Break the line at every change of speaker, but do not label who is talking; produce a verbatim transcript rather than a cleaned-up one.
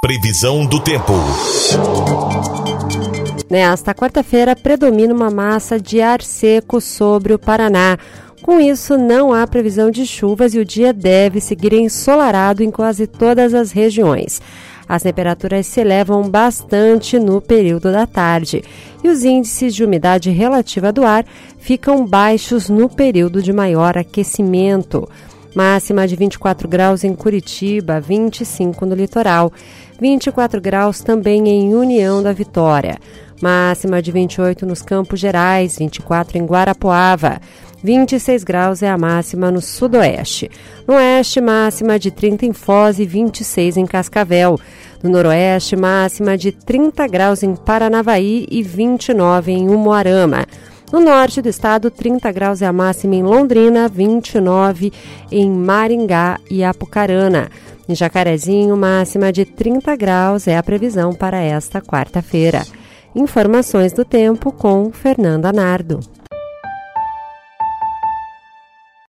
Previsão do tempo.
Nesta quarta-feira, predomina uma massa de ar seco sobre o Paraná. Com isso, não há previsão de chuvas e o dia deve seguir ensolarado em quase todas as regiões. As temperaturas se elevam bastante no período da tarde e os índices de umidade relativa do ar ficam baixos no período de maior aquecimento. Máxima de vinte e quatro graus em Curitiba, vinte e cinco no litoral, vinte e quatro graus também em União da Vitória. Máxima de vinte e oito nos Campos Gerais, vinte e quatro em Guarapuava. vinte e seis graus é a máxima no sudoeste. No oeste, máxima de trinta em Foz e vinte e seis em Cascavel. No noroeste, máxima de trinta graus em Paranavaí e vinte e nove em Umuarama. No norte do estado, trinta graus é a máxima em Londrina, vinte e nove em Maringá e Apucarana. Em Jacarezinho, máxima de trinta graus é a previsão para esta quarta-feira. Informações do tempo com Fernanda Nardo.